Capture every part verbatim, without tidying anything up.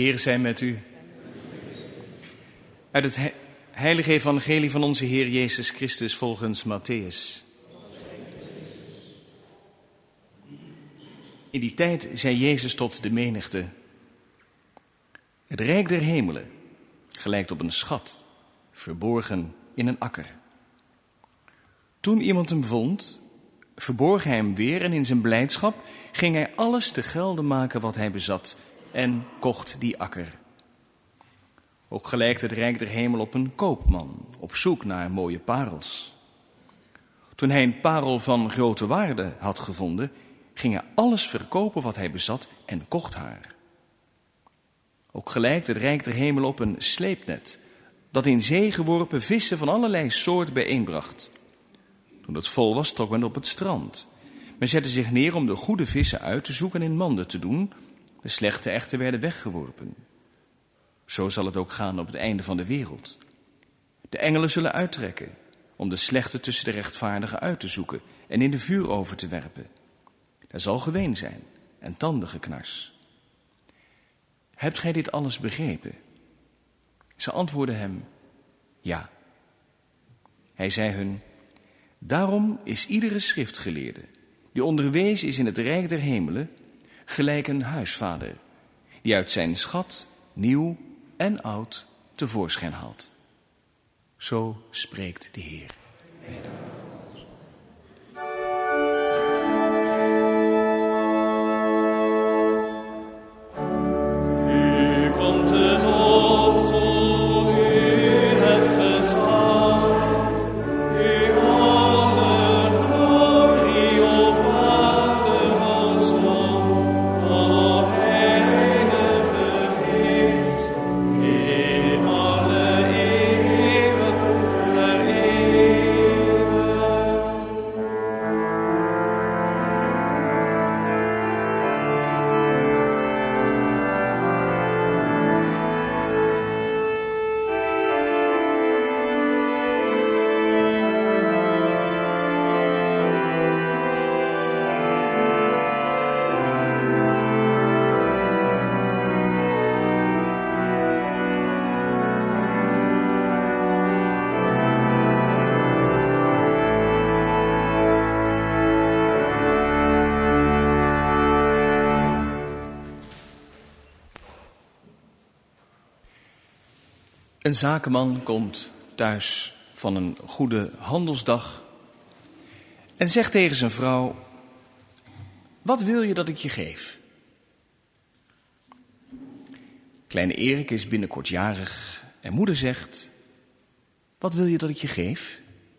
Heer zij met u. Uit het he- heilige evangelie van onze Heer Jezus Christus volgens Mattheüs. In die tijd zei Jezus tot de menigte: het rijk der hemelen gelijkt op een schat, verborgen in een akker. Toen iemand hem vond, verborg hij hem weer en in zijn blijdschap ging hij alles te gelde maken wat hij bezat en kocht die akker. Ook gelijkt het rijk der hemel op een koopman op zoek naar mooie parels. Toen hij een parel van grote waarde had gevonden, ging hij alles verkopen wat hij bezat en kocht haar. Ook gelijkt het rijk der hemel op een sleepnet dat in zee geworpen vissen van allerlei soort bijeenbracht. Toen het vol was, trok men op het strand. Men zette zich neer om de goede vissen uit te zoeken en in manden te doen. De slechte echter werden weggeworpen. Zo zal het ook gaan op het einde van de wereld. De engelen zullen uittrekken om de slechte tussen de rechtvaardigen uit te zoeken en in de vuuroven te werpen. Er zal geween zijn en tandengeknars. Hebt gij dit alles begrepen? Ze antwoordden hem: ja. Hij zei hun: daarom is iedere schriftgeleerde die onderwezen is in het rijk der hemelen gelijk een huisvader die uit zijn schat nieuw en oud tevoorschijn haalt. Zo spreekt de Heer. Een zakenman komt thuis van een goede handelsdag en zegt tegen zijn vrouw: wat wil je dat ik je geef? Kleine Erik is binnenkort jarig en moeder zegt: wat wil je dat ik je geef?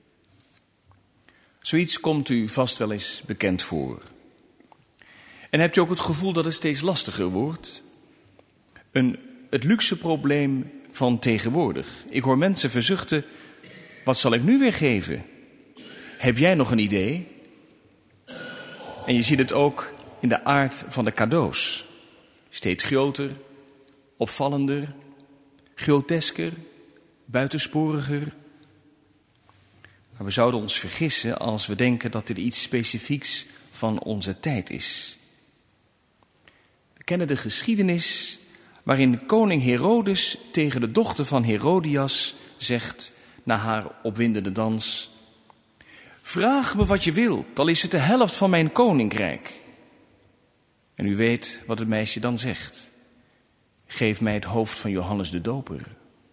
Zoiets komt u vast wel eens bekend voor. En hebt u ook het gevoel dat het steeds lastiger wordt? Een, het luxe probleem van tegenwoordig. Ik hoor mensen verzuchten: wat zal ik nu weer geven? Heb jij nog een idee? En je ziet het ook in de aard van de cadeaus. Steeds groter, opvallender, grotesker, buitensporiger. Maar we zouden ons vergissen als we denken dat dit iets specifieks van onze tijd is. We kennen de geschiedenis waarin koning Herodes tegen de dochter van Herodias zegt na haar opwindende dans: vraag me wat je wilt, al is het de helft van mijn koninkrijk. En u weet wat het meisje dan zegt: geef mij het hoofd van Johannes de Doper.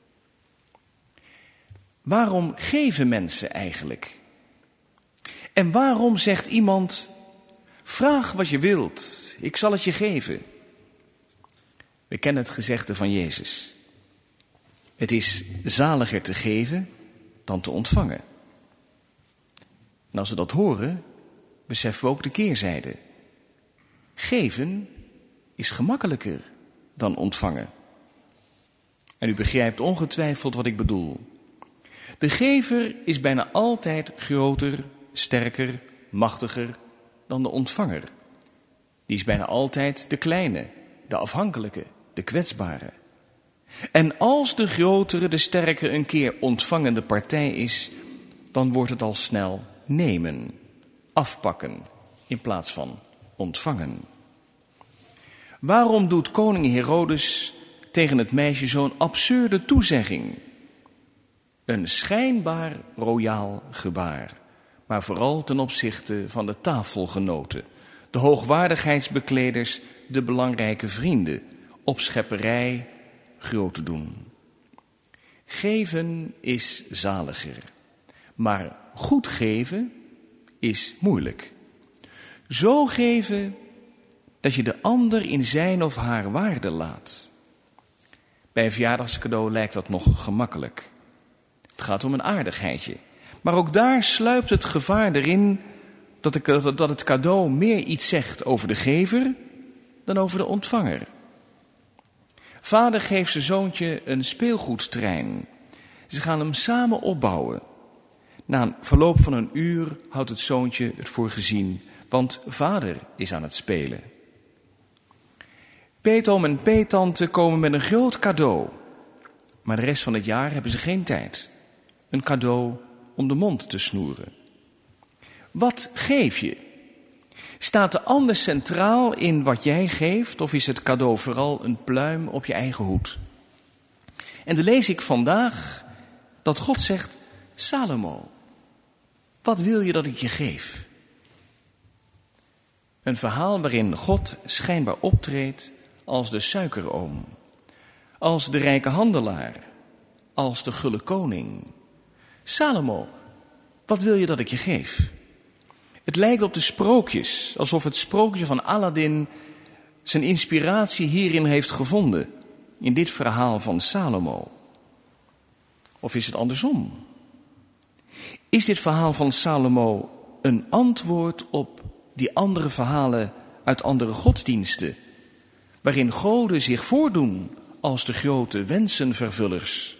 Waarom geven mensen eigenlijk? En waarom zegt iemand: vraag wat je wilt, ik zal het je geven? We kennen het gezegde van Jezus: het is zaliger te geven dan te ontvangen. En als we dat horen, beseffen we ook de keerzijde. Geven is gemakkelijker dan ontvangen. En u begrijpt ongetwijfeld wat ik bedoel. De gever is bijna altijd groter, sterker, machtiger dan de ontvanger. Die is bijna altijd de kleine, de afhankelijke, de kwetsbare. En als de grotere, de sterkere een keer ontvangende partij is, dan wordt het al snel nemen, afpakken, in plaats van ontvangen. Waarom doet koning Herodes tegen het meisje zo'n absurde toezegging. Een schijnbaar royaal gebaar, maar vooral ten opzichte van de tafelgenoten, de hoogwaardigheidsbekleders, de belangrijke vrienden, op schepperij groot te doen. Geven is zaliger, maar goed geven is moeilijk. Zo geven dat je de ander in zijn of haar waarde laat. Bij een verjaardagscadeau lijkt dat nog gemakkelijk. Het gaat om een aardigheidje. Maar ook daar sluipt het gevaar erin dat het cadeau meer iets zegt over de gever dan over de ontvanger. Vader geeft zijn zoontje een speelgoedtrein. Ze gaan hem samen opbouwen. Na een verloop van een uur houdt het zoontje het voor gezien, want vader is aan het spelen. Peetoom en peetante komen met een groot cadeau. Maar de rest van het jaar hebben ze geen tijd. Een cadeau om de mond te snoeren. Wat geef je? Staat de ander centraal in wat jij geeft, of is het cadeau vooral een pluim op je eigen hoed? En dan lees ik vandaag dat God zegt: Salomo, wat wil je dat ik je geef? Een verhaal waarin God schijnbaar optreedt als de suikeroom, als de rijke handelaar, als de gulle koning. Salomo, wat wil je dat ik je geef? Het lijkt op de sprookjes, alsof het sprookje van Aladdin zijn inspiratie hierin heeft gevonden, in dit verhaal van Salomo. Of is het andersom? Is dit verhaal van Salomo een antwoord op die andere verhalen uit andere godsdiensten, waarin goden zich voordoen als de grote wensenvervullers?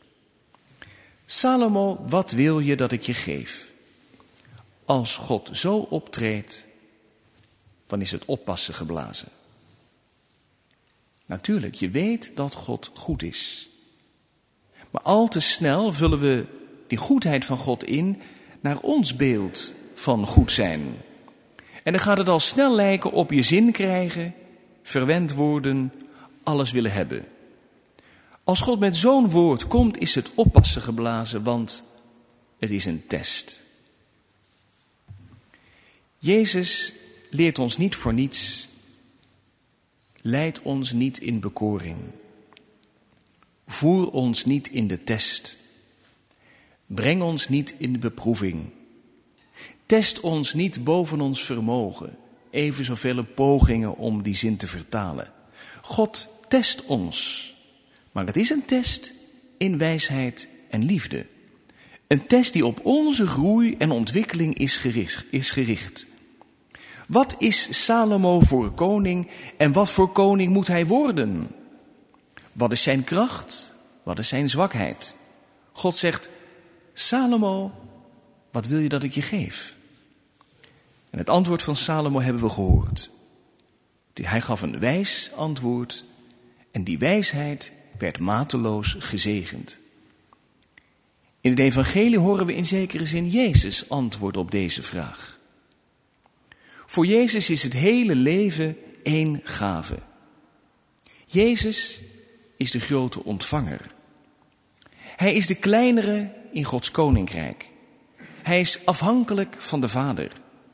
Salomo, wat wil je dat ik je geef? Als God zo optreedt, dan is het oppassen geblazen. Natuurlijk, je weet dat God goed is. Maar al te snel vullen we die goedheid van God in naar ons beeld van goed zijn. En dan gaat het al snel lijken op je zin krijgen, verwend worden, alles willen hebben. Als God met zo'n woord komt, is het oppassen geblazen, want het is een test. Jezus leert ons niet voor niets, leidt ons niet in bekoring, voer ons niet in de test, breng ons niet in de beproeving, test ons niet boven ons vermogen, even zoveel pogingen om die zin te vertalen. God test ons, maar het is een test in wijsheid en liefde. Een test die op onze groei en ontwikkeling is gericht. Is gericht. Wat is Salomo voor koning en wat voor koning moet hij worden? Wat is zijn kracht? Wat is zijn zwakheid? God zegt: Salomo, wat wil je dat ik je geef? En het antwoord van Salomo hebben we gehoord. Hij gaf een wijs antwoord en die wijsheid werd mateloos gezegend. In het evangelie horen we in zekere zin Jezus antwoord op deze vraag. Voor Jezus is het hele leven één gave. Jezus is de grote ontvanger. Hij is de kleinere in Gods koninkrijk. Hij is afhankelijk van de Vader.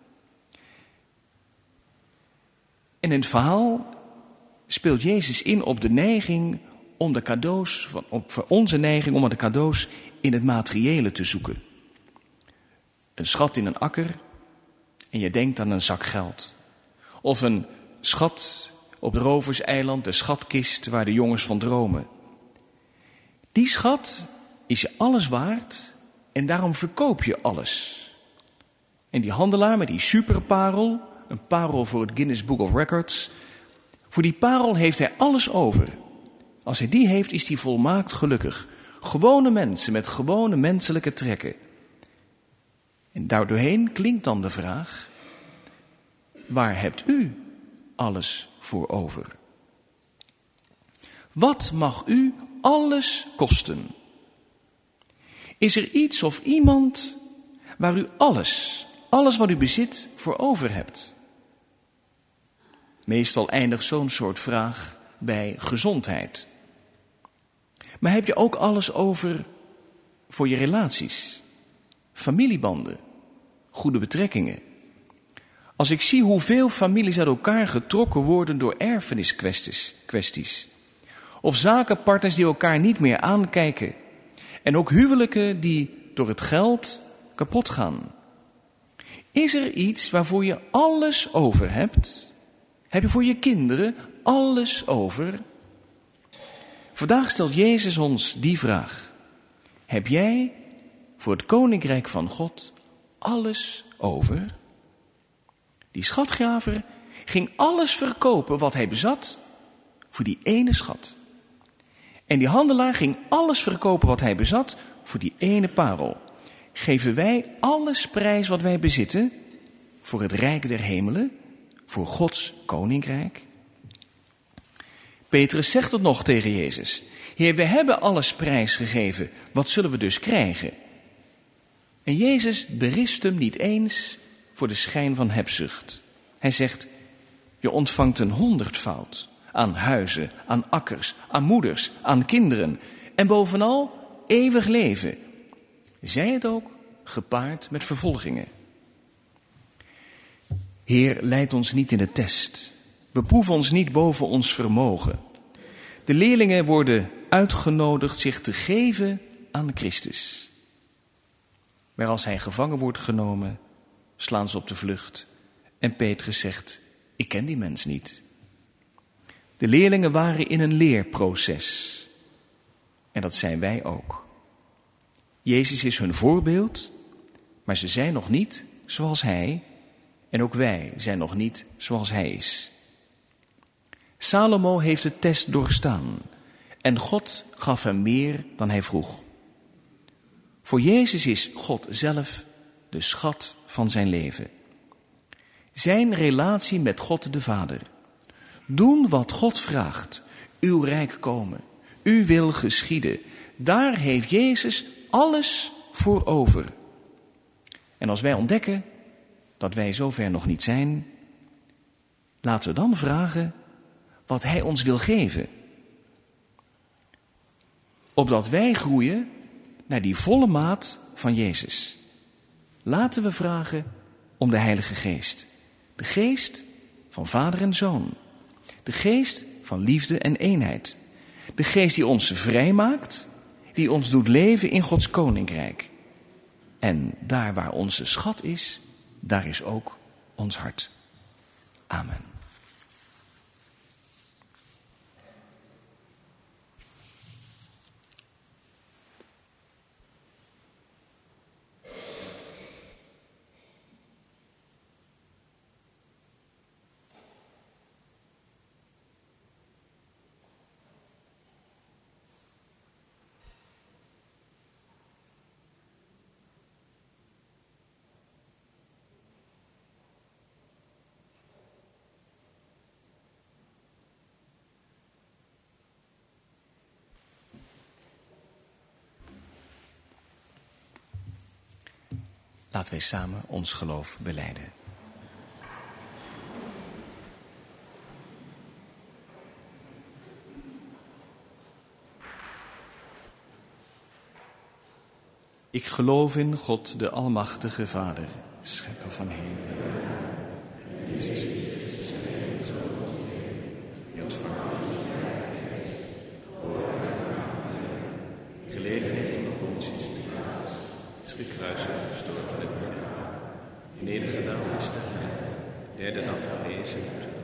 En in het verhaal speelt Jezus in op de neiging om de cadeaus, op onze neiging om de cadeaus in het materiële te zoeken. Een schat in een akker en je denkt aan een zak geld. Of een schat op het roverseiland, de schatkist waar de jongens van dromen. Die schat is je alles waard en daarom verkoop je alles. En die handelaar met die superparel, een parel voor het Guinness Book of Records, voor die parel heeft hij alles over. Als hij die heeft, is hij volmaakt gelukkig. Gewone mensen met gewone menselijke trekken. En daardoorheen klinkt dan de vraag: waar hebt u alles voor over? Wat mag u alles kosten? Is er iets of iemand waar u alles, alles wat u bezit, voor over hebt? Meestal eindigt zo'n soort vraag bij gezondheid. Maar heb je ook alles over voor je relaties, familiebanden, goede betrekkingen? Als ik zie hoeveel families uit elkaar getrokken worden door erfeniskwesties, kwesties, of zakenpartners die elkaar niet meer aankijken, en ook huwelijken die door het geld kapot gaan. Is er iets waarvoor je alles over hebt? Heb je voor je kinderen alles over? Vandaag stelt Jezus ons die vraag. Heb jij voor het koninkrijk van God alles over? Die schatgraver ging alles verkopen wat hij bezat voor die ene schat. En die handelaar ging alles verkopen wat hij bezat voor die ene parel. Geven wij alles prijs wat wij bezitten voor het rijk der hemelen, voor Gods koninkrijk? Petrus zegt het nog tegen Jezus. Heer, we hebben alles prijs gegeven, wat zullen we dus krijgen? En Jezus berispt hem niet eens voor de schijn van hebzucht. Hij zegt, je ontvangt een honderdvoud aan huizen, aan akkers, aan moeders, aan kinderen en bovenal eeuwig leven. Zij het ook gepaard met vervolgingen. Heer, leid ons niet in de test. Beproef ons niet boven ons vermogen. De leerlingen worden uitgenodigd zich te geven aan Christus. Maar als hij gevangen wordt genomen, slaan ze op de vlucht. En Petrus zegt, ik ken die mens niet. De leerlingen waren in een leerproces. En dat zijn wij ook. Jezus is hun voorbeeld, maar ze zijn nog niet zoals hij. En ook wij zijn nog niet zoals hij is. Salomo heeft de test doorstaan. En God gaf hem meer dan hij vroeg. Voor Jezus is God zelf de schat van zijn leven. Zijn relatie met God de Vader. Doen wat God vraagt. Uw rijk komen. Uw wil geschieden. Daar heeft Jezus alles voor over. En als wij ontdekken dat wij zover nog niet zijn, laten we dan vragen wat hij ons wil geven. Opdat wij groeien naar die volle maat van Jezus. Laten we vragen om de Heilige Geest. De geest van Vader en Zoon. De geest van liefde en eenheid. De geest die ons vrijmaakt, die ons doet leven in Gods koninkrijk. En daar waar onze schat is, daar is ook ons hart. Amen. Laten wij samen ons geloof belijden. Ik geloof in God, de Almachtige Vader, Schepper van hemel. Jezus Christus, zijn eigen Zoon, die ontvangen heeft, geleden heeft onder Pontius Pilatus, is gekruisigd, gestorven en begraven, nedergedaald is te hel, derde dag verrezen moet